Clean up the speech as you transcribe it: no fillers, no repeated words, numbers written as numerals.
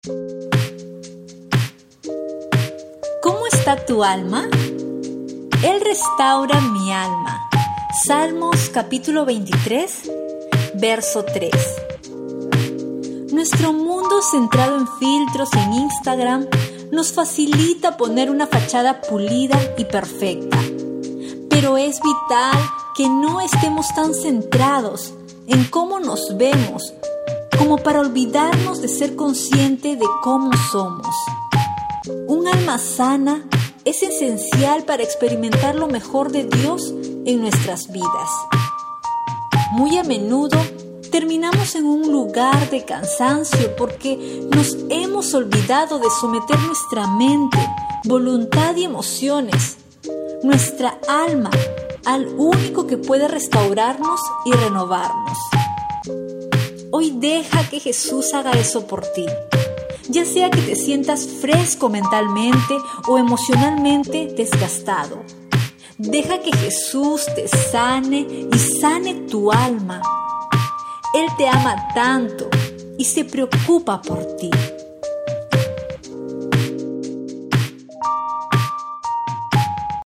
¿Cómo está tu alma? Él restaura mi alma. Salmos capítulo 23, verso 3. Nuestro mundo centrado en filtros en Instagram nos facilita poner una fachada pulida y perfecta. Pero es vital que no estemos tan centrados en cómo nos vemos como para olvidarnos de ser consciente de cómo somos. Un alma sana es esencial para experimentar lo mejor de Dios en nuestras vidas. Muy a menudo terminamos en un lugar de cansancio porque nos hemos olvidado de someter nuestra mente, voluntad y emociones, nuestra alma, al único que puede restaurarnos y renovarnos. Hoy deja que Jesús haga eso por ti. Ya sea que te sientas fresco mentalmente o emocionalmente desgastado. Deja que Jesús te sane y sane tu alma. Él te ama tanto y se preocupa por ti.